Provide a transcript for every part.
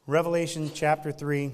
Revelation chapter 3,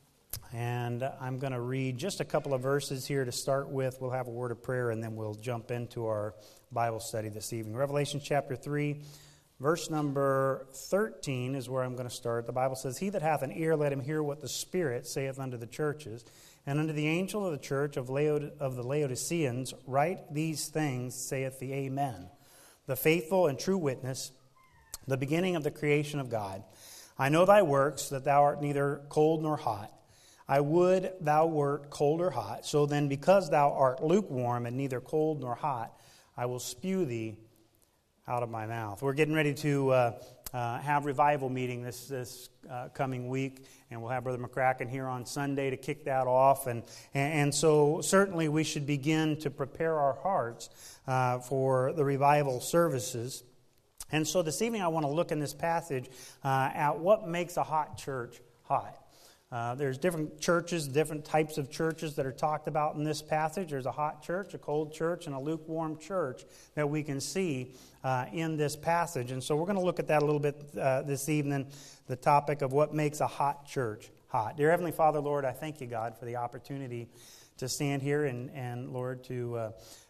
and I'm going to read just a couple of verses here to start with. We'll have a word of prayer, and then we'll jump into our Bible study this evening. Revelation chapter 3, verse number 13 is where I'm going to start. The Bible says, "He that hath an ear, let him hear what the Spirit saith unto the churches. And unto the angel of the church of the Laodiceans, write these things, saith the Amen, the faithful and true witness, the beginning of the creation of God. I know thy works, that thou art neither cold nor hot. I would thou wert cold or hot. So then, because thou art lukewarm and neither cold nor hot, I will spew thee out of my mouth." We're getting ready to have revival meeting this coming week, and we'll have Brother McCracken here on Sunday to kick that off. And so certainly we should begin to prepare our hearts for the revival services. And so this evening I want to look in this passage at what makes a hot church hot. There's different churches, different types of churches that are talked about in this passage. There's a hot church, a cold church, and a lukewarm church that we can see in this passage. And so we're going to look at that a little bit this evening, the topic of what makes a hot church hot. Dear Heavenly Father, Lord, I thank you, God, for the opportunity to stand here and Lord, to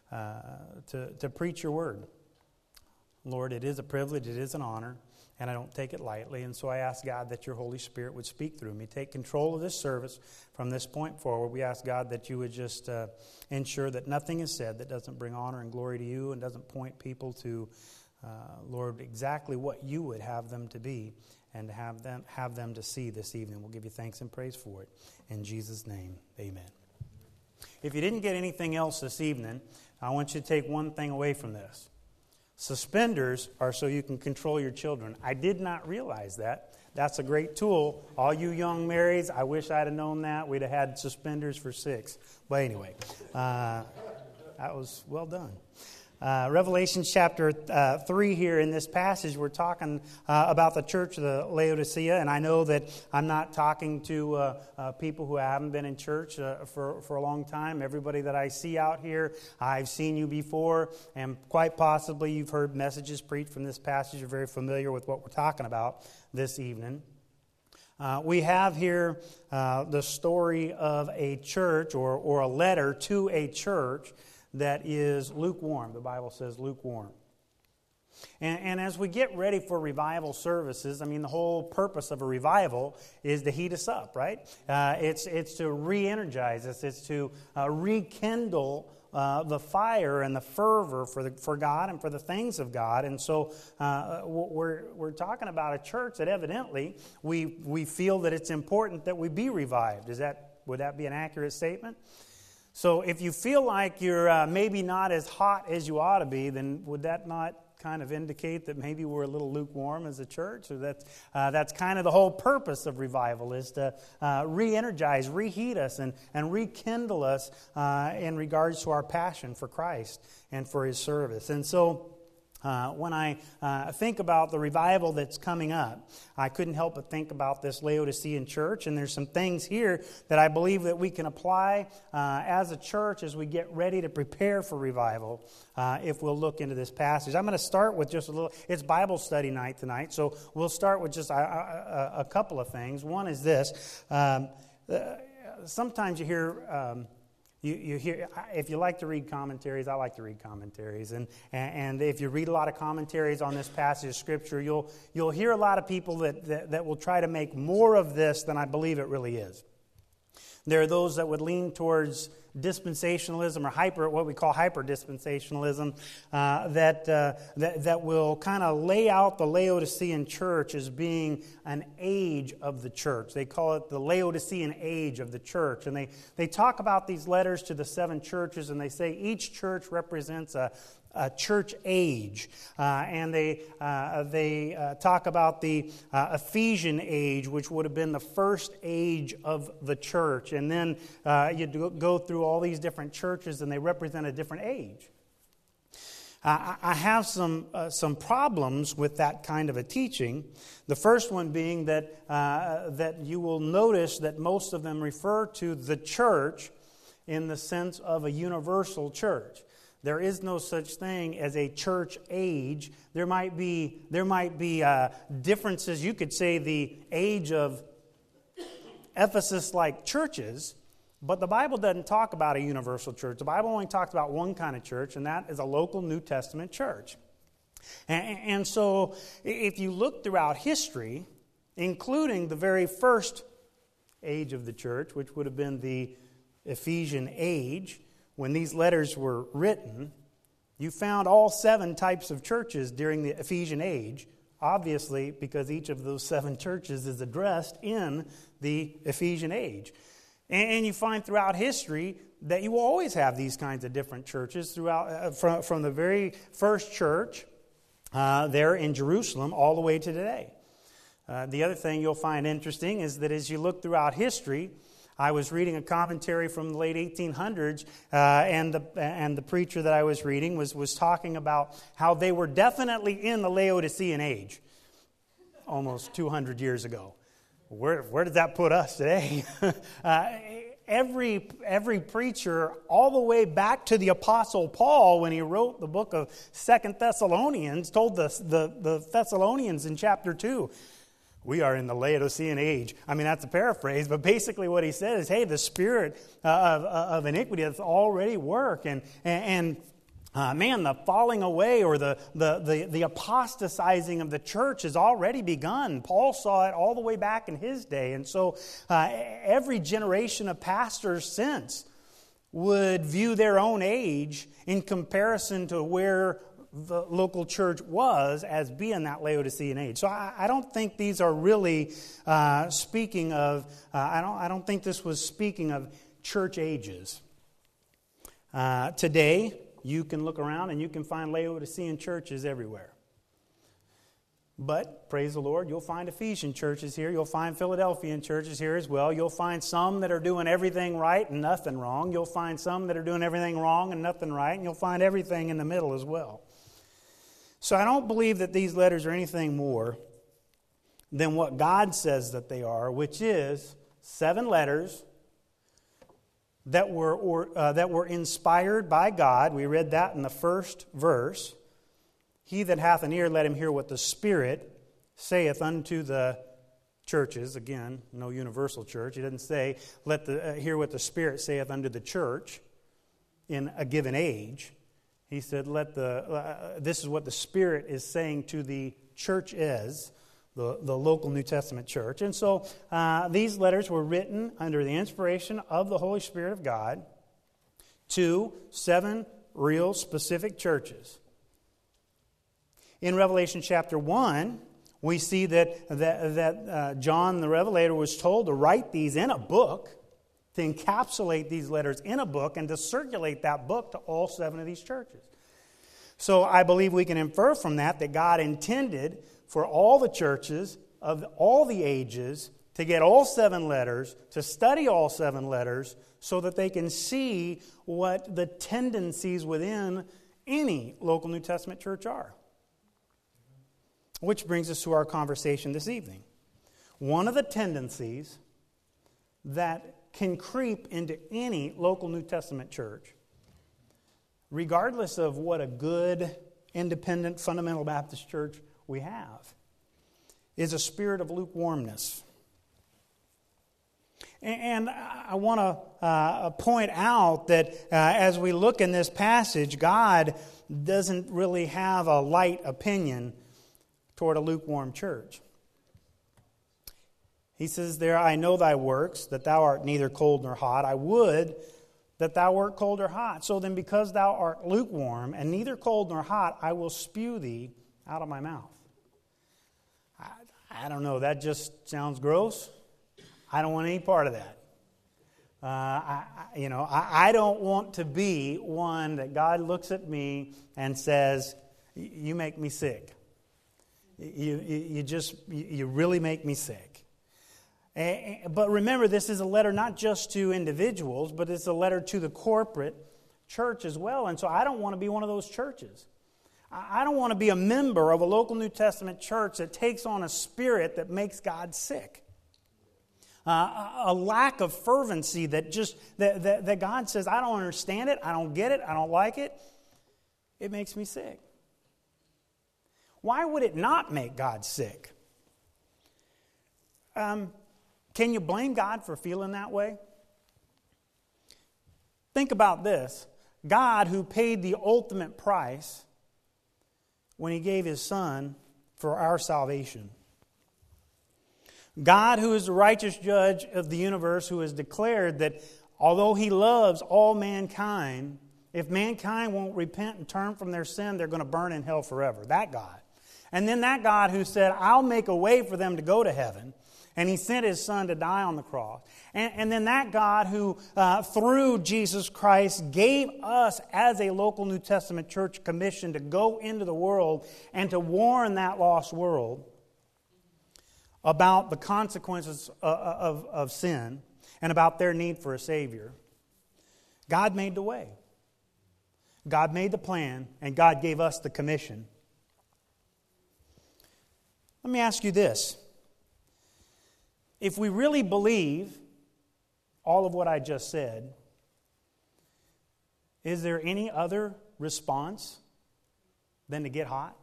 preach your word. Lord, it is a privilege, it is an honor, and I don't take it lightly. And so I ask, God, that your Holy Spirit would speak through me. Take control of this service from this point forward. We ask, God, that you would just ensure that nothing is said that doesn't bring honor and glory to you and doesn't point people to, Lord, exactly what you would have them to be and to have them to see this evening. We'll give you thanks and praise for it. In Jesus' name, amen. If you didn't get anything else this evening, I want you to take one thing away from this. Suspenders are so you can control your children. I did not realize that. That's a great tool. All you young marrieds, I wish I'd have known that. We'd have had suspenders for 6. But anyway, that was well done. Revelation chapter 3 here in this passage, we're talking about the church of the Laodicea. And I know that I'm not talking to people who haven't been in church for a long time. Everybody that I see out here, I've seen you before. And quite possibly you've heard messages preached from this passage. You're very familiar with what we're talking about this evening. We have here the story of a church or a letter to a church that is lukewarm. The Bible says lukewarm. And as we get ready for revival services, I mean, the whole purpose of a revival is to heat us up, right? It's to re-energize us. It's to rekindle the fire and the fervor for God and for the things of God. And so we're talking about a church that evidently we feel that it's important that we be revived. Would that be an accurate statement? So if you feel like you're maybe not as hot as you ought to be, then would that not kind of indicate that maybe we're a little lukewarm as a church? Or that's kind of the whole purpose of revival, is to re-energize, reheat us, and rekindle us in regards to our passion for Christ and for His service. And so when I think about the revival that's coming up, I couldn't help but think about this Laodicean church, and there's some things here that I believe that we can apply as a church as we get ready to prepare for revival if we'll look into this passage. I'm going to start with just a little. It's Bible study night tonight, so we'll start with just a couple of things. One is this. Sometimes you hear... You hear, if you like to read commentaries, I like to read commentaries, and if you read a lot of commentaries on this passage of Scripture, you'll hear a lot of people that will try to make more of this than I believe it really is. There are those that would lean towards dispensationalism or what we call hyper-dispensationalism that will kind of lay out the Laodicean church as being an age of the church. They call it the Laodicean age of the church. And they talk about these letters to the 7 churches, and they say each church represents a church age, and they talk about the Ephesian age, which would have been the first age of the church, and then you go through all these different churches, and they represent a different age. I have some problems with that kind of a teaching. The first one being that you will notice that most of them refer to the church in the sense of a universal church. There is no such thing as a church age. There might be differences. You could say the age of Ephesus-like churches, but the Bible doesn't talk about a universal church. The Bible only talks about one kind of church, and that is a local New Testament church. And so if you look throughout history, including the very first age of the church, which would have been the Ephesian age, when these letters were written, you found all 7 types of churches during the Ephesian age, obviously because each of those 7 churches is addressed in the Ephesian age. And you find throughout history that you will always have these kinds of different churches throughout from the very first church there in Jerusalem all the way to today. The other thing you'll find interesting is that as you look throughout history, I was reading a commentary from the late 1800s, and the preacher that I was reading was talking about how they were definitely in the Laodicean age, almost 200 years ago. Where does that put us today? Every preacher, all the way back to the Apostle Paul, when he wrote the book of 2 Thessalonians, told the Thessalonians in chapter 2, we are in the Laodicean age. I mean, that's a paraphrase, but basically what he said is, hey, the spirit of iniquity has already worked, and the falling away or the apostatizing of the church has already begun. Paul saw it all the way back in his day, and so every generation of pastors since would view their own age in comparison to where the local church was as being that Laodicean age. So I don't think these are really speaking of, I don't think this was speaking of church ages. Today, you can look around and you can find Laodicean churches everywhere. But, praise the Lord, you'll find Ephesian churches here. You'll find Philadelphian churches here as well. You'll find some that are doing everything right and nothing wrong. You'll find some that are doing everything wrong and nothing right. And you'll find everything in the middle as well. So I don't believe that these letters are anything more than what God says that they are, which is 7 letters that were inspired by God. We read that in the first verse. He that hath an ear, let him hear what the Spirit saith unto the churches. Again, no universal church. He doesn't say, hear what the Spirit saith unto the church in a given age. He said, this is what the Spirit is saying to the churches, the local New Testament church. And so these letters were written under the inspiration of the Holy Spirit of God to 7 real specific churches. In Revelation chapter 1, we see that John the Revelator was told to write these in a book, to encapsulate these letters in a book, and to circulate that book to all 7 of these churches. So I believe we can infer from that God intended for all the churches of all the ages to get all 7 letters, to study all 7 letters, so that they can see what the tendencies within any local New Testament church are. Which brings us to our conversation this evening. One of the tendencies that can creep into any local New Testament church, regardless of what a good, independent, fundamental Baptist church we have, is a spirit of lukewarmness. And I want to point out that as we look in this passage, God doesn't really have a light opinion toward a lukewarm church. He says there, I know thy works, that thou art neither cold nor hot. I would that thou wert cold or hot. So then because thou art lukewarm and neither cold nor hot, I will spew thee out of my mouth. I don't know, that just sounds gross. I don't want any part of that. I don't want to be one that God looks at me and says, you make me sick. You really make me sick. But remember, this is a letter not just to individuals, but it's a letter to the corporate church as well. And so I don't want to be one of those churches. I don't want to be a member of a local New Testament church that takes on a spirit that makes God sick. A lack of fervency that God says, I don't understand it, I don't get it, I don't like it. It makes me sick. Why would it not make God sick? Can you blame God for feeling that way? Think about this. God, who paid the ultimate price when He gave His Son for our salvation. God, who is the righteous judge of the universe, who has declared that although He loves all mankind, if mankind won't repent and turn from their sin, they're going to burn in hell forever. That God. And then that God who said, I'll make a way for them to go to heaven. And He sent His Son to die on the cross. And then that God who, through Jesus Christ, gave us as a local New Testament church commission to go into the world and to warn that lost world about the consequences of sin and about their need for a Savior. God made the way. God made the plan, and God gave us the commission. Let me ask you this. If we really believe all of what I just said, is there any other response than to get hot?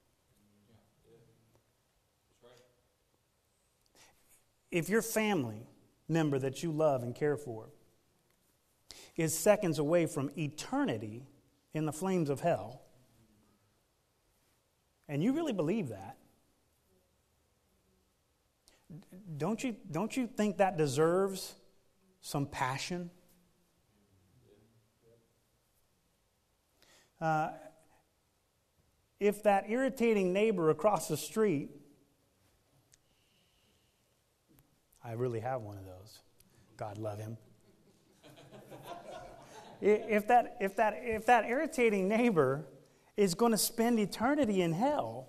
If your family member that you love and care for is seconds away from eternity in the flames of hell, and you really believe that, don't you think that deserves some passion? If that irritating neighbor across the street, I really have one of those. God love him. If that irritating neighbor is going to spend eternity in hell,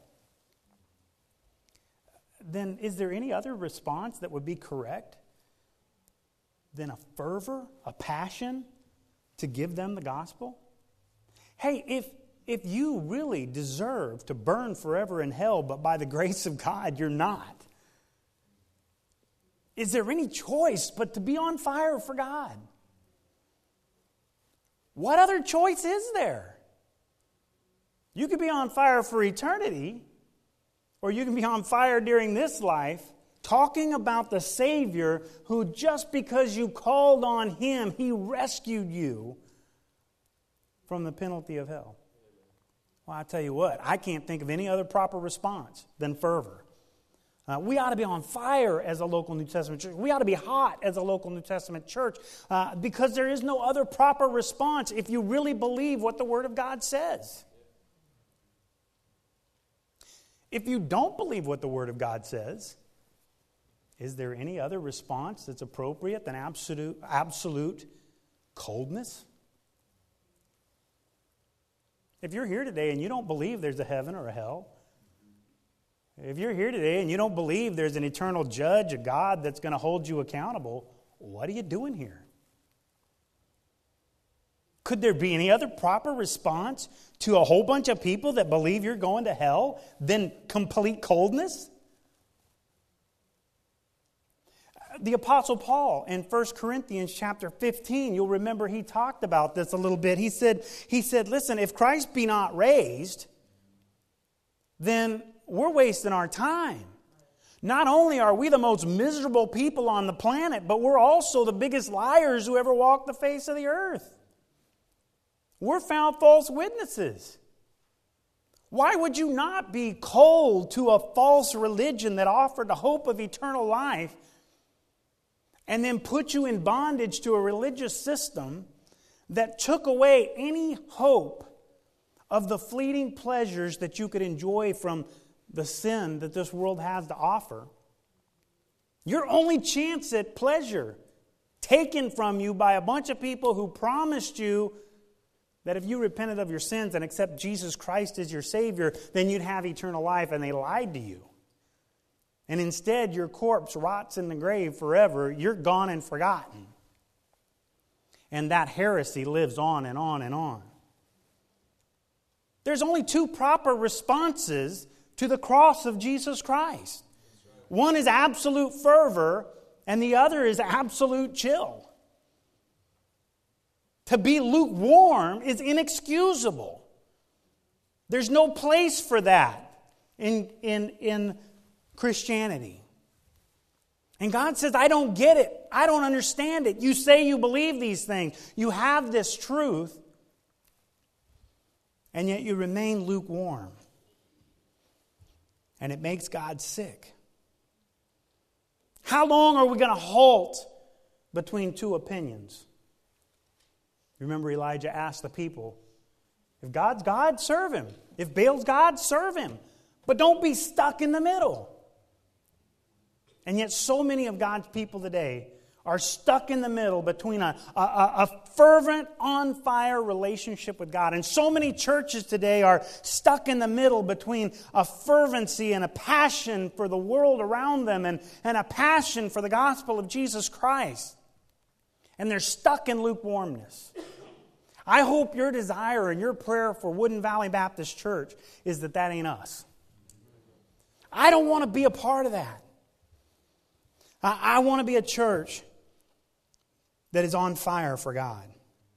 then is there any other response that would be correct than a fervor, a passion to give them the gospel? Hey, if you really deserve to burn forever in hell, but by the grace of God you're not, is there any choice but to be on fire for God? What other choice is there? You could be on fire for eternity, or you can be on fire during this life, talking about the Savior who, just because you called on Him, He rescued you from the penalty of hell. Well, I tell you what, I can't think of any other proper response than fervor. We ought to be on fire as a local New Testament church. We ought to be hot as a local New Testament church because there is no other proper response if you really believe what the Word of God says. If you don't believe what the Word of God says, is there any other response that's appropriate than absolute coldness? If you're here today and you don't believe there's a heaven or a hell, if you're here today and you don't believe there's an eternal judge, a God that's going to hold you accountable, what are you doing here? Could there be any other proper response to a whole bunch of people that believe you're going to hell than complete coldness? The Apostle Paul in 1 Corinthians chapter 15, you'll remember he talked about this a little bit. He said, listen, if Christ be not raised, then we're wasting our time. Not only are we the most miserable people on the planet, but we're also the biggest liars who ever walked the face of the earth. We're found false witnesses. Why would you not be cold to a false religion that offered the hope of eternal life and then put you in bondage to a religious system that took away any hope of the fleeting pleasures that you could enjoy from the sin that this world has to offer? Your only chance at pleasure taken from you by a bunch of people who promised you that if you repented of your sins and accept Jesus Christ as your Savior, then you'd have eternal life, and they lied to you. And instead, your corpse rots in the grave forever. You're gone and forgotten. And that heresy lives on and on and on. There's only two proper responses to the cross of Jesus Christ. One is absolute fervor, and the other is absolute chill. To be lukewarm is inexcusable. There's no place for that in Christianity. And God says, I don't get it. I don't understand it. You say you believe these things. You have this truth, and yet you remain lukewarm. And it makes God sick. How long are we going to halt between two opinions? Remember, Elijah asked the people, if God's God, serve Him. If Baal's God, serve Him. But don't be stuck in the middle. And yet so many of God's people today are stuck in the middle between a fervent, on-fire relationship with God. And so many churches today are stuck in the middle between a fervency and a passion for the world around them and a passion for the gospel of Jesus Christ. And they're stuck in lukewarmness. I hope your desire and your prayer for Woodin Valley Baptist Church is that ain't us. I don't want to be a part of that. I want to be a church that is on fire for God.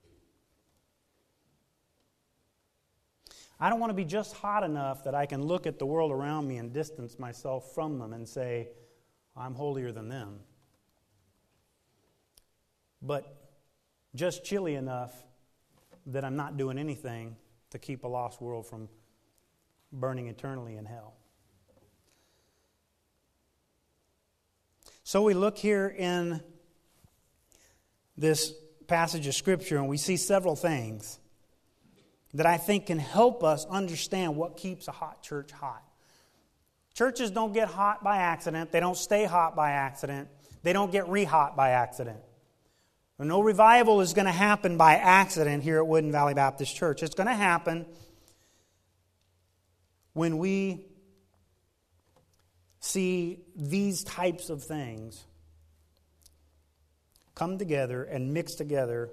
I don't want to be just hot enough that I can look at the world around me and distance myself from them and say, I'm holier than them. But just chilly enough that I'm not doing anything to keep a lost world from burning eternally in hell. So we look here in this passage of Scripture and we see several things that I think can help us understand what keeps a hot church hot. Churches don't get hot by accident. They don't stay hot by accident. They don't get re-hot by accident. No revival is going to happen by accident here at Woodin Valley Baptist Church. It's going to happen when we see these types of things come together and mix together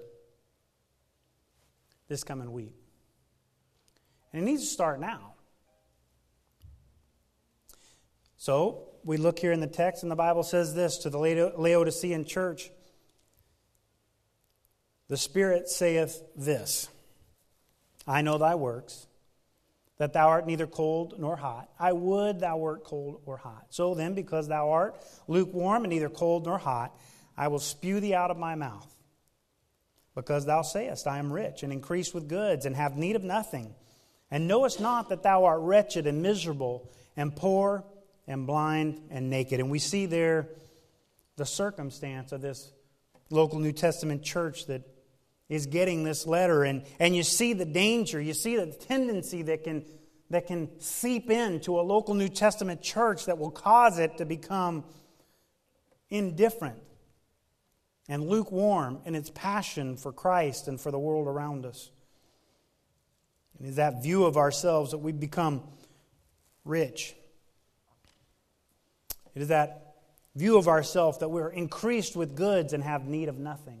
this coming week. And it needs to start now. So, we look here in the text, and the Bible says this to the Laodicean church. The Spirit saith this, I know thy works, that thou art neither cold nor hot. I would thou wert cold or hot. So then, because thou art lukewarm and neither cold nor hot, I will spew thee out of my mouth. Because thou sayest, I am rich, and increase with goods, and have need of nothing, and knowest not that thou art wretched and miserable, and poor, and blind, and naked. And we see there the circumstance of this local New Testament church that is getting this letter, and you see the danger, you see the tendency that can seep into a local New Testament church that will cause it to become indifferent and lukewarm in its passion for Christ and for the world around us. It is that view of ourselves that we become rich. It is that view of ourselves that we're increased with goods and have need of nothing.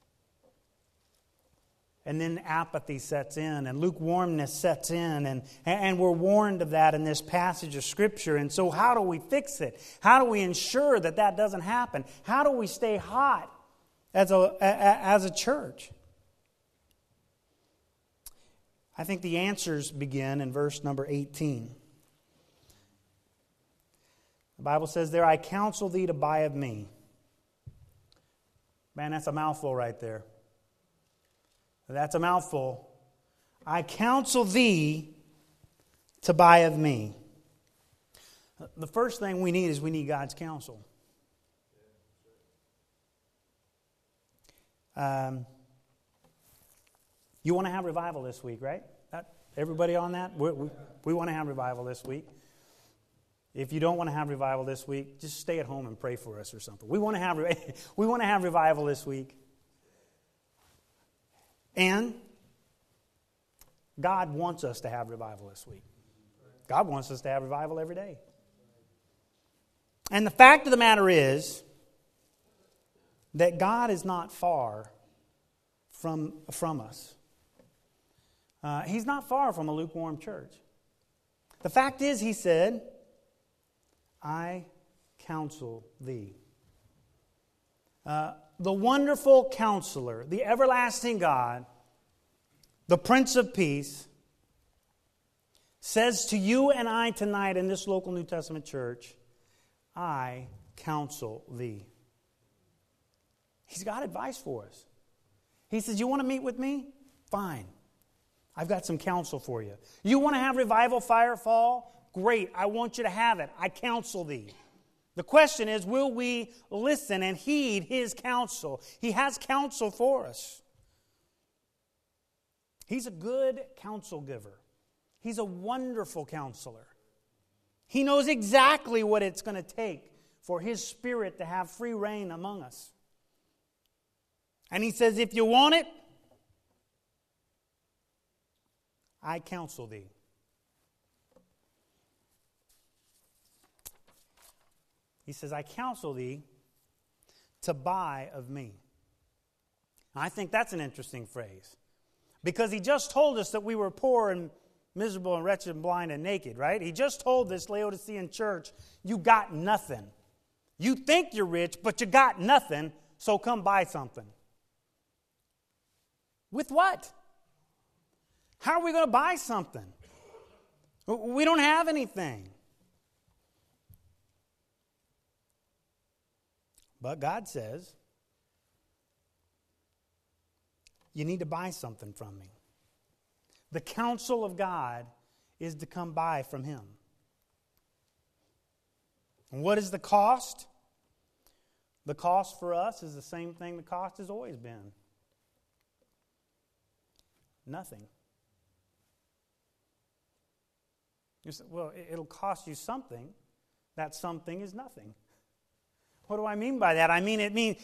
And then apathy sets in and lukewarmness sets in. And we're warned of that in this passage of Scripture. And so how do we fix it? How do we ensure that doesn't happen? How do we stay hot as a church? I think the answers begin in verse number 18. The Bible says there, I counsel thee to buy of me. Man, that's a mouthful right there. That's a mouthful. I counsel thee to buy of me. The first thing we need is we need God's counsel. You want to have revival this week, right? Everybody on that? We want to have revival this week. If you don't want to have revival this week, just stay at home and pray for us or something. We want to have revival this week. And God wants us to have revival this week. God wants us to have revival every day. And the fact of the matter is that God is not far from us. He's not far from a lukewarm church. The fact is, He said, I counsel thee. The wonderful Counselor, the everlasting God, the Prince of Peace, says to you and I tonight in this local New Testament church, I counsel thee. He's got advice for us. He says, you want to meet with me? Fine. I've got some counsel for you. You want to have revival fire fall? Great. I want you to have it. I counsel thee. The question is, will we listen and heed His counsel? He has counsel for us. He's a good counsel giver. He's a wonderful counselor. He knows exactly what it's going to take for His Spirit to have free reign among us. And He says, if you want it, I counsel thee. He says, I counsel thee to buy of me. I think that's an interesting phrase. Because He just told us that we were poor and miserable and wretched and blind and naked, right? He just told this Laodicean church, you got nothing. You think you're rich, but you got nothing, so come buy something. With what? How are we going to buy something? We don't have anything. But God says, you need to buy something from me. The counsel of God is to come buy from Him. And what is the cost? The cost for us is the same thing the cost has always been. Nothing. You say, well, it'll cost you something. That something is nothing. What do I mean by that? I mean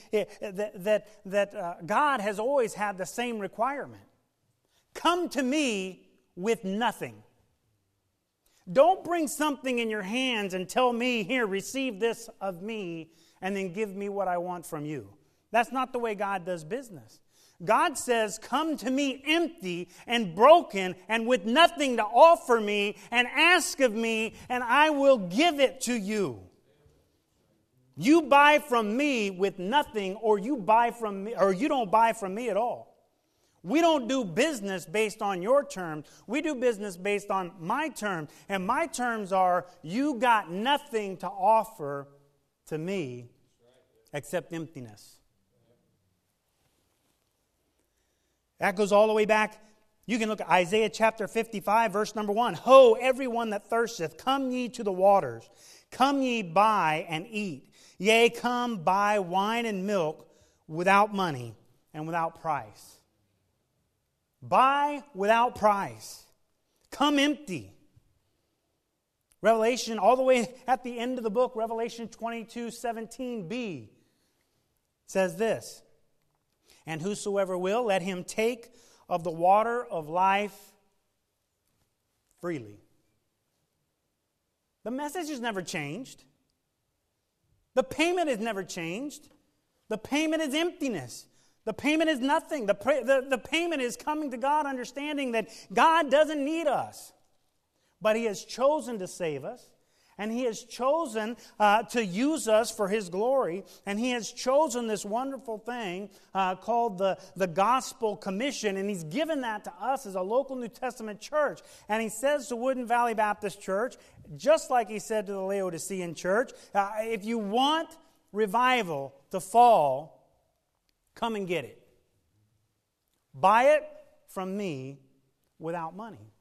that God has always had the same requirement. Come to me with nothing. Don't bring something in your hands and tell me, here, receive this of me, and then give me what I want from you. That's not the way God does business. God says, come to me empty and broken and with nothing to offer me, and ask of me, and I will give it to you. You buy from me with nothing, or you buy from me, or you don't buy from me at all. We don't do business based on your terms. We do business based on my terms. And my terms are, you got nothing to offer to me except emptiness. That goes all the way back. You can look at Isaiah chapter 55, verse number 1. Ho, everyone that thirsteth, come ye to the waters. Come ye buy and eat. Yea, come buy wine and milk without money and without price. Buy without price. Come empty. Revelation, all the way at the end of the book, Revelation 22:17b says this. And whosoever will, let him take of the water of life freely. The message has never changed. The payment has never changed. The payment is emptiness. The payment is nothing. The payment is coming to God, understanding that God doesn't need us. But He has chosen to save us. And He has chosen to use us for His glory. And He has chosen this wonderful thing called the Gospel Commission. And He's given that to us as a local New Testament church. And He says to Woodin Valley Baptist Church, just like He said to the Laodicean church, if you want revival to fall, come and get it. Buy it from me without money.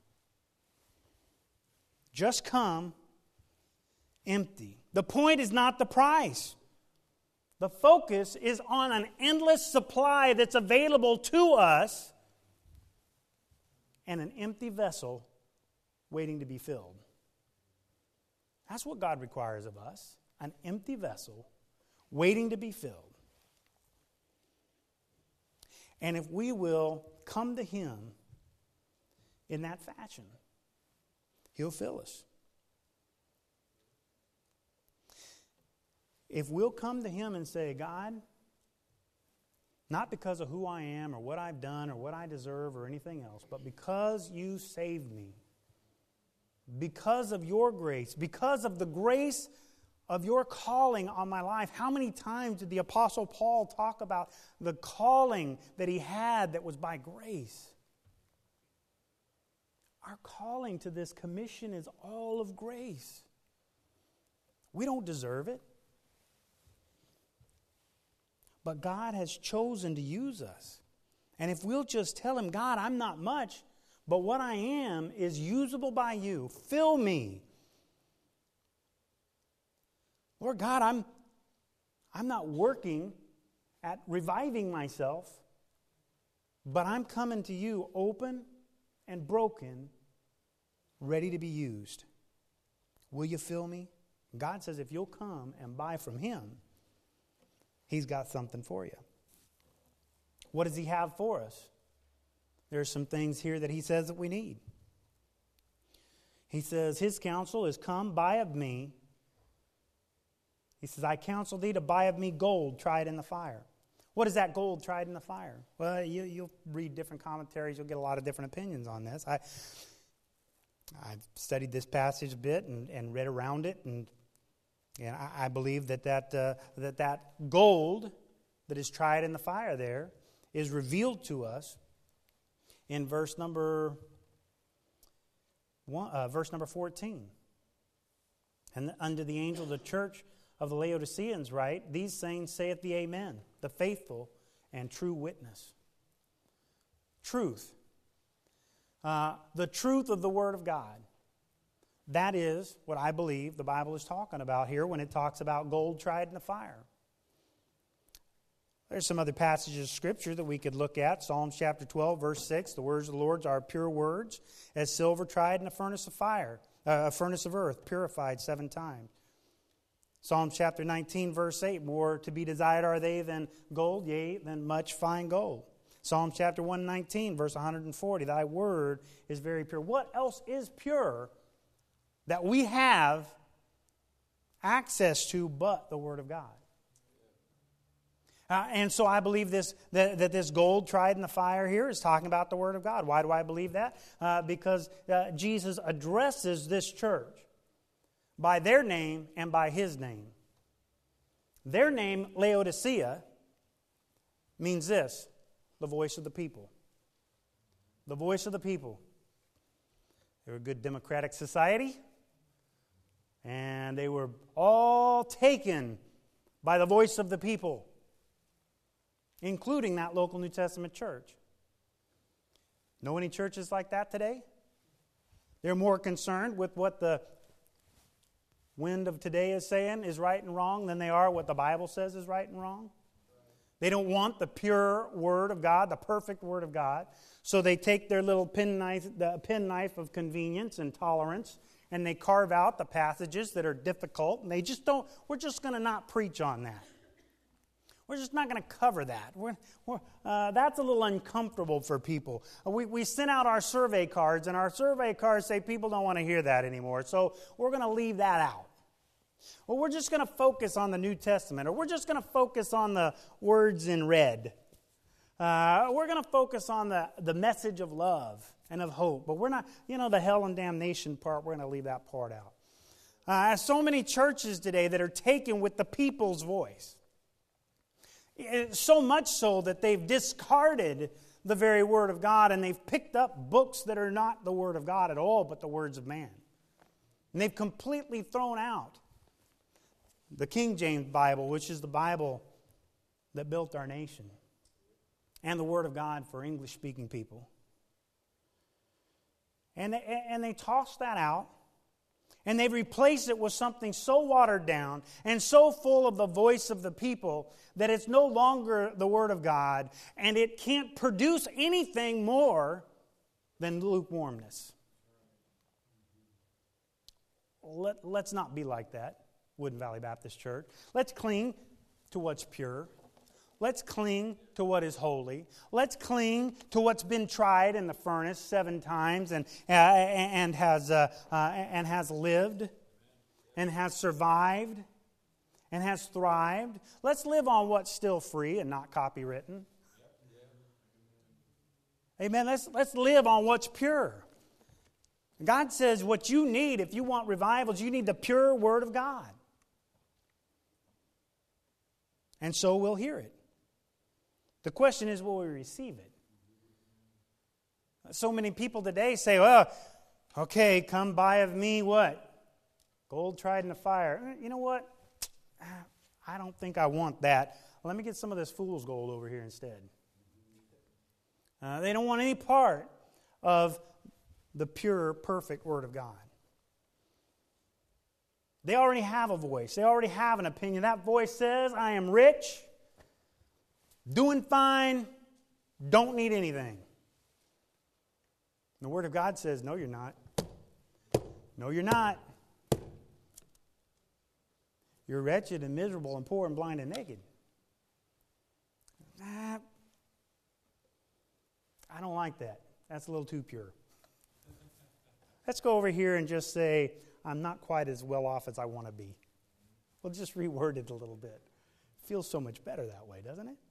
Just come empty. The point is not the price. The focus is on an endless supply that's available to us and an empty vessel waiting to be filled. That's what God requires of us, an empty vessel waiting to be filled. And if we will come to Him in that fashion, He'll fill us. If we'll come to Him and say, God, not because of who I am or what I've done or what I deserve or anything else, but because you saved me, because of your grace, because of the grace of your calling on my life. How many times did the Apostle Paul talk about the calling that he had that was by grace? Our calling to this commission is all of grace. We don't deserve it. But God has chosen to use us. And if we'll just tell Him, God, I'm not much, but what I am is usable by You. Fill me. Lord God, I'm not working at reviving myself, but I'm coming to You open and broken, ready to be used. Will You fill me? God says if you'll come and buy from Him, He's got something for you. What does He have for us? There's some things here that He says that we need. He says, His counsel is, come, buy of me. He says, I counsel thee to buy of me gold tried in the fire. What is that gold tried in the fire? Well, you'll read different commentaries. You'll get a lot of different opinions on this. I've studied this passage a bit and read around it, and I believe that gold that is tried in the fire there is revealed to us in verse number 14. And unto the angel of the church of the Laodiceans write, these sayings saith the Amen, the faithful and true witness. Truth. The truth of the Word of God. That is what I believe the Bible is talking about here when it talks about gold tried in the fire. There's some other passages of Scripture that we could look at. Psalms chapter 12, verse 6, the words of the Lord are pure words, as silver tried in a furnace of fire, a furnace of earth, purified 7 times. Psalm chapter 19, verse 8, more to be desired are they than gold, yea, than much fine gold. Psalm chapter 119, verse 140, thy word is very pure. What else is pure that we have access to but the Word of God? And so I believe that this gold tried in the fire here is talking about the Word of God. Why do I believe that? Because Jesus addresses this church by their name and by His name. Their name, Laodicea, means this: the voice of the people. The voice of the people. They were a good democratic society, and they were all taken by the voice of the people, including that local New Testament church. Know any churches like that today? They're more concerned with what the wind of today is saying is right and wrong than they are what the Bible says is right and wrong. They don't want the pure Word of God, the perfect Word of God. So they take their little the penknife of convenience and tolerance, and they carve out the passages that are difficult, and they just don't, we're just going to not preach on that. We're just not going to cover that. That's a little uncomfortable for people. We sent out our survey cards, and our survey cards say people don't want to hear that anymore, so we're going to leave that out. Well, we're just going to focus on the New Testament, or we're just going to focus on the words in red. We're going to focus on the message of love and of hope, but we're not, the hell and damnation part, we're going to leave that part out. So many churches today that are taken with the people's voice. So much so that they've discarded the very Word of God, and they've picked up books that are not the Word of God at all, but the words of man. And they've completely thrown out the King James Bible, which is the Bible that built our nation, and the Word of God for English-speaking people. And they tossed that out, and they've replaced it with something so watered down and so full of the voice of the people that it's no longer the Word of God, and it can't produce anything more than lukewarmness. Let's not be like that, Woodland Valley Baptist Church. Let's cling to what's pure. Let's cling to what is holy. Let's cling to what's been tried in the furnace 7 times and has lived and has survived and has thrived. Let's live on what's still free and not copywritten. Amen. Let's live on what's pure. God says what you need, if you want revivals, you need the pure Word of God. And so we'll hear it. The question is, will we receive it? So many people today say, well, okay, come buy of me what? Gold tried in the fire. You know what? I don't think I want that. let me get some of this fool's gold over here instead. They don't want any part of the pure, perfect Word of God. They already have a voice. They already have an opinion. That voice says, I am rich, doing fine, don't need anything. The Word of God says, no, you're not. No, you're not. You're wretched and miserable and poor and blind and naked. I don't like that. That's a little too pure. Let's go over here and just say, I'm not quite as well off as I want to be. We'll just reword it a little bit. Feels so much better that way, doesn't it?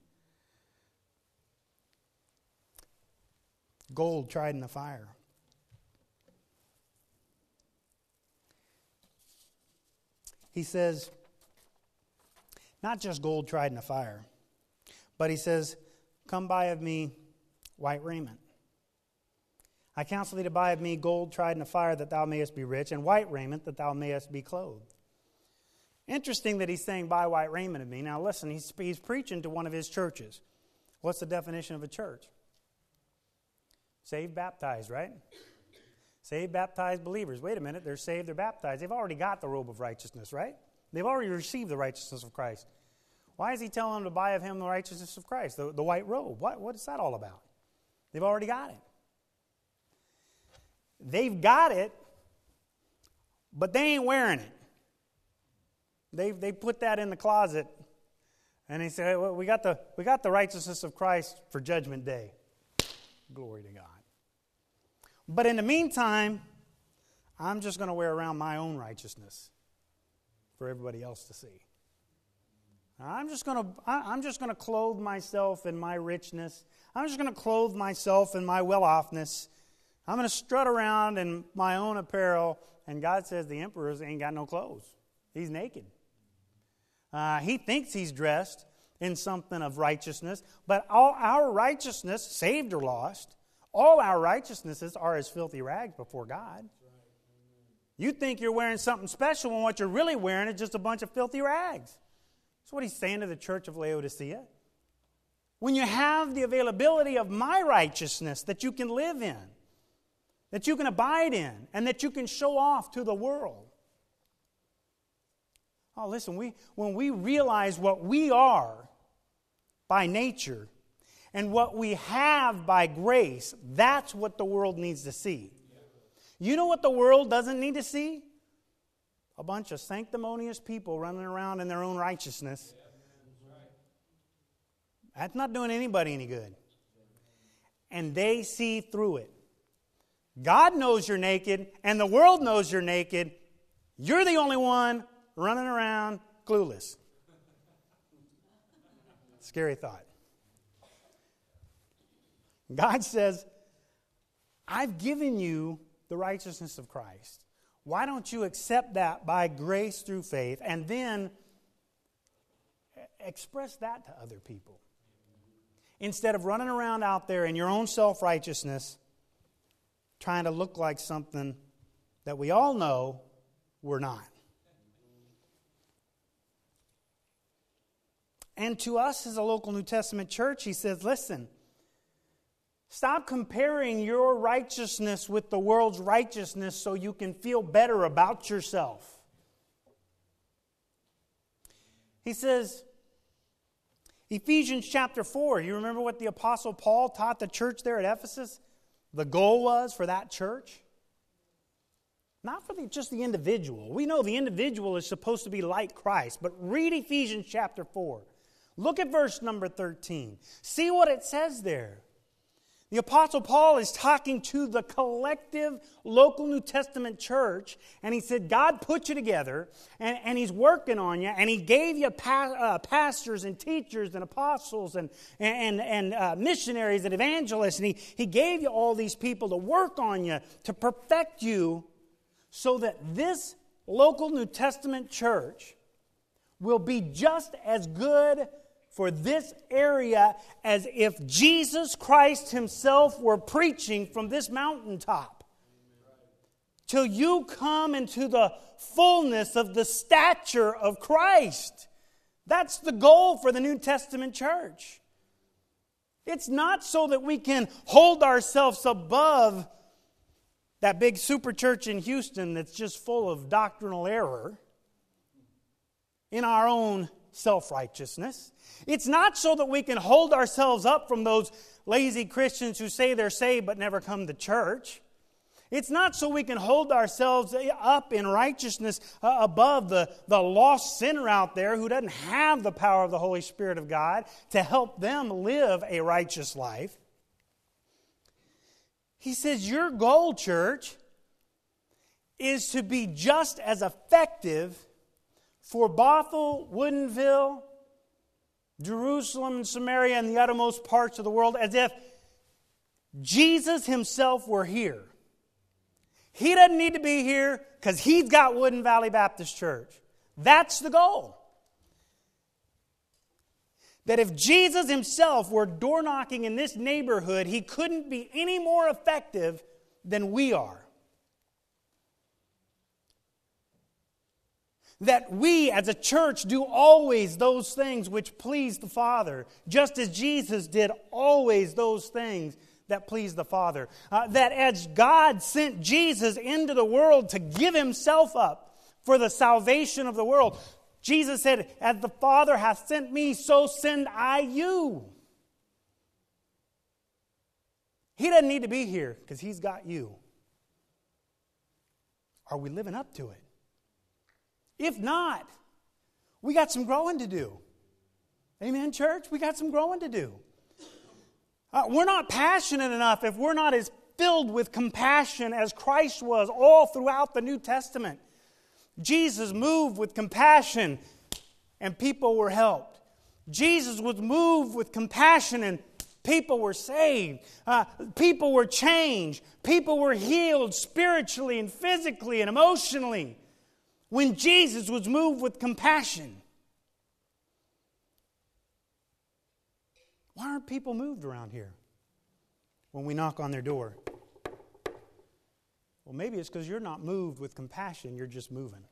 Gold tried in the fire. He says, not just gold tried in the fire, but he says, come buy of me white raiment. I counsel thee to buy of me gold tried in the fire, that thou mayest be rich, and white raiment, that thou mayest be clothed. Interesting that he's saying, buy white raiment of me. Now listen, he's preaching to one of his churches. What's the definition of a church? Saved, baptized, right? Saved, baptized believers. Wait a minute, they're saved, they're baptized. They've already got the robe of righteousness, right? They've already received the righteousness of Christ. Why is he telling them to buy of him the righteousness of Christ, the white robe? What is that all about? They've already got it. They've got it, but they ain't wearing it. They put that in the closet, and they say, well, we got the righteousness of Christ for Judgment Day. Glory to God. But in the meantime, I'm just going to wear around my own righteousness for everybody else to see. I'm just going to clothe myself in my richness. I'm just going to clothe myself in my well-offness. I'm going to strut around in my own apparel. And God says the emperor ain't got no clothes. He's naked. He thinks he's dressed in something of righteousness, but all our righteousness, saved or lost, all our righteousnesses are as filthy rags before God. You think you're wearing something special when what you're really wearing is just a bunch of filthy rags. That's what he's saying to the church of Laodicea. When you have the availability of my righteousness that you can live in, that you can abide in, and that you can show off to the world. Oh, listen, when we realize what we are by nature and what we have by grace, that's what the world needs to see. You know what the world doesn't need to see? A bunch of sanctimonious people running around in their own righteousness. That's not doing anybody any good. And they see through it. God knows you're naked, and the world knows you're naked. You're the only one running around clueless. Scary thought. God says, I've given you the righteousness of Christ. Why don't you accept that by grace through faith and then express that to other people? Instead of running around out there in your own self-righteousness, trying to look like something that we all know we're not. And to us as a local New Testament church, he says, listen, stop comparing your righteousness with the world's righteousness so you can feel better about yourself. He says, Ephesians chapter 4, you remember what the Apostle Paul taught the church there at Ephesus? The goal was for that church? Not for just the individual. We know the individual is supposed to be like Christ, but read Ephesians chapter 4. Look at verse number 13. See what it says there. The Apostle Paul is talking to the collective local New Testament church, and he said, God put you together, and He's working on you, and He gave you pastors and teachers and apostles and missionaries and evangelists, and He gave you all these people to work on you, to perfect you, so that this local New Testament church will be just as good for this area as if Jesus Christ Himself were preaching from this mountaintop. Till you come into the fullness of the stature of Christ. That's the goal for the New Testament church. It's not so that we can hold ourselves above that big super church in Houston that's just full of doctrinal error in our own self-righteousness. It's not so that we can hold ourselves up from those lazy Christians who say they're saved but never come to church. It's not so we can hold ourselves up in righteousness above the lost sinner out there who doesn't have the power of the Holy Spirit of God to help them live a righteous life. He says, your goal, church, is to be just as effective for Bothell, Woodinville, Jerusalem, and Samaria, and the uttermost parts of the world as if Jesus Himself were here. He doesn't need to be here because He's got Woodin Valley Baptist Church. That's the goal. That if Jesus Himself were door knocking in this neighborhood, He couldn't be any more effective than we are. That we as a church do always those things which please the Father, just as Jesus did always those things that please the Father. That as God sent Jesus into the world to give Himself up for the salvation of the world, Jesus said, as the Father hath sent me, so send I you. He doesn't need to be here because He's got you. Are we living up to it? If not, we got some growing to do. Amen, church? We got some growing to do. We're not passionate enough if we're not as filled with compassion as Christ was all throughout the New Testament. Jesus moved with compassion and people were helped. Jesus was moved with compassion and people were saved. People were changed. People were healed spiritually and physically and emotionally when Jesus was moved with compassion. Why aren't people moved around here when we knock on their door? Well, maybe it's because you're not moved with compassion, you're just moving.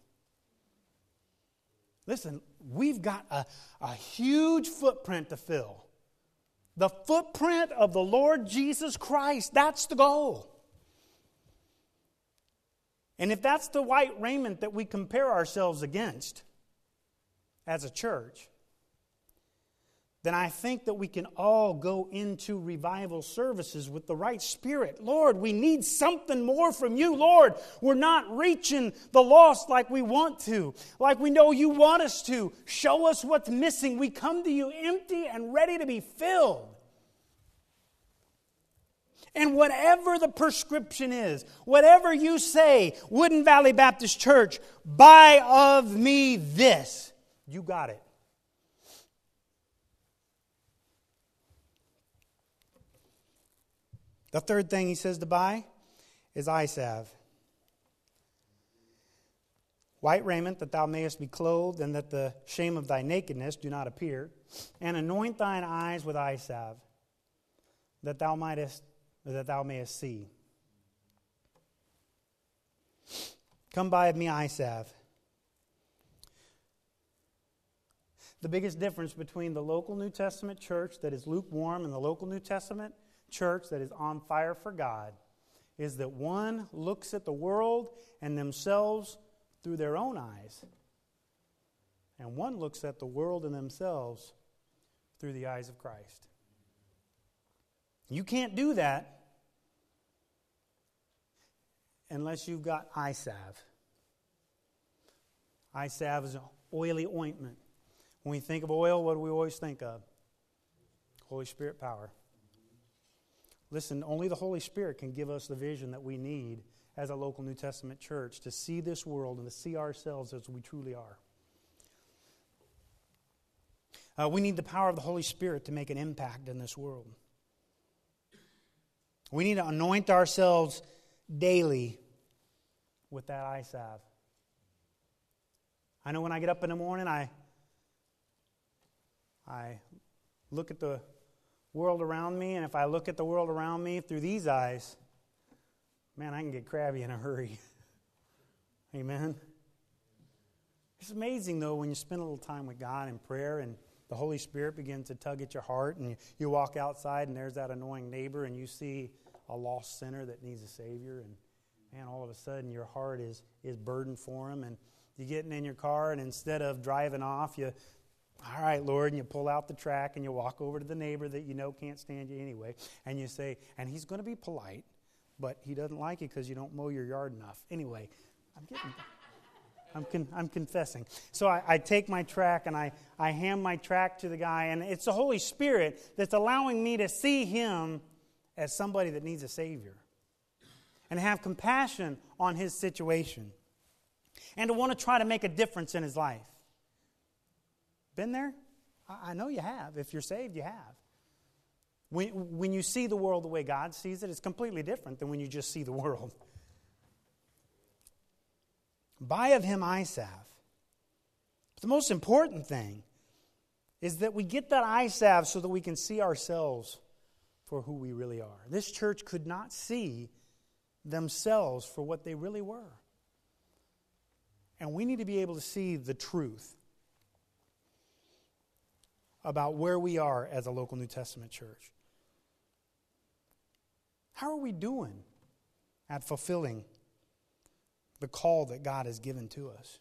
Listen, we've got a huge footprint to fill. The footprint of the Lord Jesus Christ, that's the goal. And if that's the white raiment that we compare ourselves against as a church, then I think that we can all go into revival services with the right spirit. Lord, we need something more from you. Lord, we're not reaching the lost like we want to, like we know you want us to. Show us what's missing. We come to you empty and ready to be filled. And whatever the prescription is, whatever you say, Woodin Valley Baptist Church, buy of me this, you got it. The third thing he says to buy is eye salve. White raiment, that thou mayest be clothed, and that the shame of thy nakedness do not appear. And anoint thine eyes with eye salve, that thou mayest see. Come buy of me eye salve. The biggest difference between the local New Testament church that is lukewarm and the local New Testament church that is on fire for God is that one looks at the world and themselves through their own eyes, and one looks at the world and themselves through the eyes of Christ. You can't do that unless you've got eye salve. Eye salve is an oily ointment. When we think of oil, what do we always think of? Holy Spirit power. Listen, only the Holy Spirit can give us the vision that we need as a local New Testament church to see this world and to see ourselves as we truly are. We need the power of the Holy Spirit to make an impact in this world. We need to anoint ourselves daily with that eye salve. I know when I get up in the morning, I look at the world around me, and if I look at the world around me through these eyes, man, I can get crabby in a hurry. Amen. It's amazing, though, when you spend a little time with God in prayer and the Holy Spirit begins to tug at your heart and you walk outside and there's that annoying neighbor and you see a lost sinner that needs a Savior, and man, all of a sudden your heart is burdened for him, and you're getting in your car, and instead of driving off, all right, Lord, and you pull out the track and you walk over to the neighbor that you know can't stand you anyway, and you say, and he's going to be polite, but he doesn't like you because you don't mow your yard enough. Anyway, I'm confessing. So I take my track and I hand my track to the guy, and it's the Holy Spirit that's allowing me to see him as somebody that needs a Savior and have compassion on his situation and to want to try to make a difference in his life. Been there? I know you have. If you're saved, you have. When you see the world the way God sees it, it's completely different than when you just see the world. Buy of him eye salve. But the most important thing is that we get that eye salve so that we can see ourselves for who we really are. This church could not see themselves for what they really were. And we need to be able to see the truth about where we are as a local New Testament church. How are we doing at fulfilling the call that God has given to us?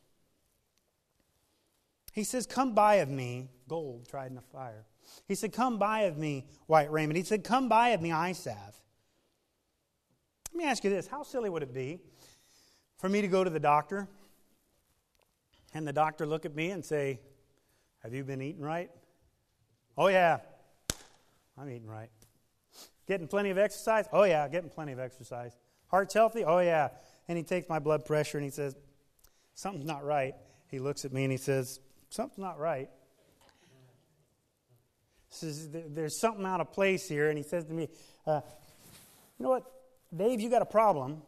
He says, come buy of me gold tried in the fire. He said, come buy of me white raiment. He said, come buy of me eye salve. Let me ask you this. How silly would it be for me to go to the doctor and the doctor look at me and say, have you been eating right? Oh, yeah, I'm eating right. Getting plenty of exercise? Oh, yeah, getting plenty of exercise. Heart's healthy? Oh, yeah. And he takes my blood pressure and he says, something's not right. He looks at me and he says, something's not right. He says, there's something out of place here. And he says to me, you know what, Dave, you got a problem.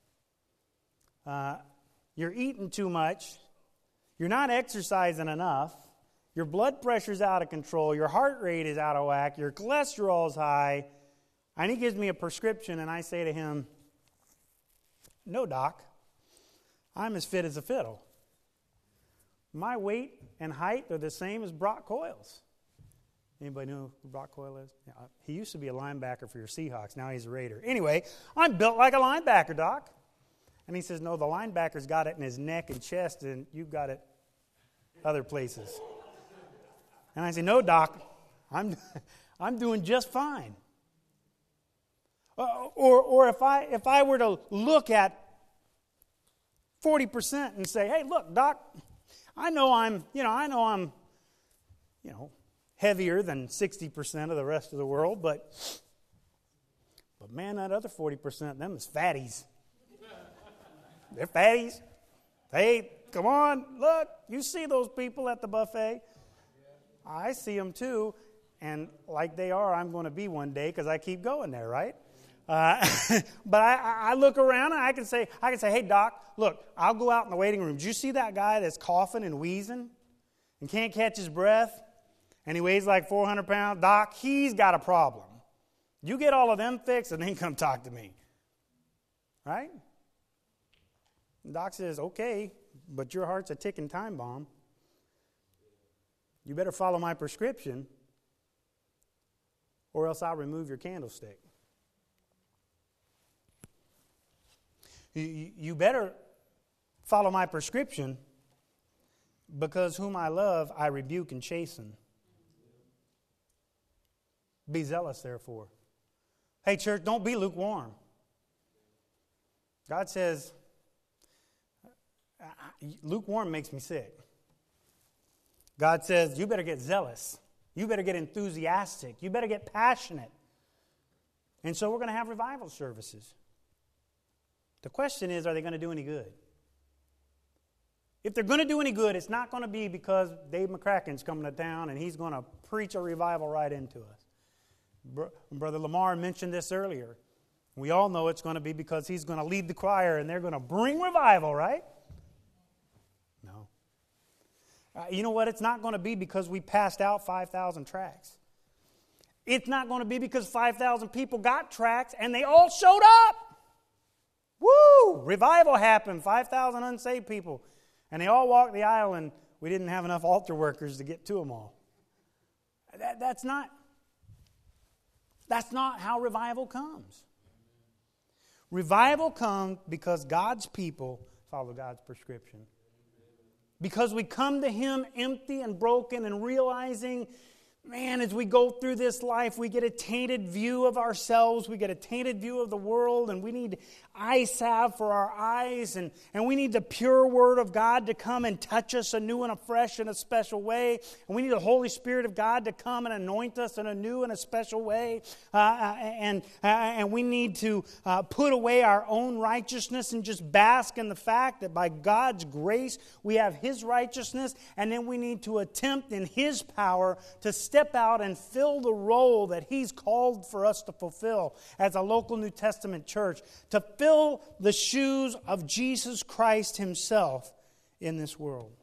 You're eating too much. You're not exercising enough. Your blood pressure's out of control. Your heart rate is out of whack. Your cholesterol's high. And he gives me a prescription, and I say to him, no, doc, I'm as fit as a fiddle. My weight and height are the same as Brock Coyle's. Anybody know who Brock Coyle is? Yeah, he used to be a linebacker for your Seahawks. Now he's a Raider. Anyway, I'm built like a linebacker, doc. And he says, no, the linebacker's got it in his neck and chest, and you've got it other places. And I say, no, doc, I'm doing just fine. Or if I were to look at 40% and say, hey, look, doc, I know I'm heavier than 60% of the rest of the world, but man, that other 40%, them is fatties. They're fatties. Hey, come on, look, you see those people at the buffet? I see them too, and like they are, I'm going to be one day because I keep going there, right? But I look around and I can say, hey, doc, look, I'll go out in the waiting room. Did you see that guy that's coughing and wheezing and can't catch his breath? And he weighs like 400 pounds. Doc, he's got a problem. You get all of them fixed and then come talk to me. Right? And doc says, okay, but your heart's a ticking time bomb. You better follow my prescription or else I'll remove your candlestick. You better follow my prescription because whom I love, I rebuke and chasten. Be zealous, therefore. Hey, church, don't be lukewarm. God says, lukewarm makes me sick. God says, you better get zealous. You better get enthusiastic. You better get passionate. And so we're going to have revival services. The question is, are they going to do any good? If they're going to do any good, it's not going to be because Dave McCracken's coming to town and he's going to preach a revival right into us. Brother Lamar mentioned this earlier. We all know it's going to be because he's going to lead the choir and they're going to bring revival, right? No. You know what? It's not going to be because we passed out 5,000 tracts. It's not going to be because 5,000 people got tracts and they all showed up. Woo! Revival happened. 5,000 unsaved people. And they all walked the aisle, and we didn't have enough altar workers to get to them all. That's not how revival comes. Revival comes because God's people follow God's prescription. Because we come to Him empty and broken and realizing, man, as we go through this life, we get a tainted view of ourselves. We get a tainted view of the world. And we need eye salve for our eyes. And we need the pure Word of God to come and touch us anew and afresh in a special way. And we need the Holy Spirit of God to come and anoint us in a new and a special way. And we need to put away our own righteousness and just bask in the fact that by God's grace we have His righteousness. And then we need to attempt in His power to step out and fill the role that He's called for us to fulfill as a local New Testament church, to fill the shoes of Jesus Christ Himself in this world.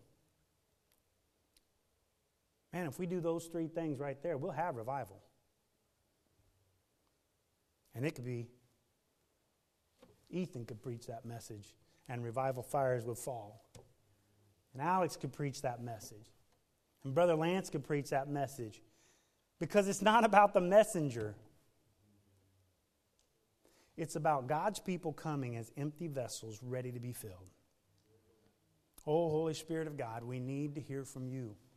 Man, if we do those three things right there, we'll have revival. And it could be, Ethan could preach that message, and revival fires would fall. And Alex could preach that message. And Brother Lance could preach that message. Because it's not about the messenger. It's about God's people coming as empty vessels ready to be filled. Oh, Holy Spirit of God, we need to hear from You.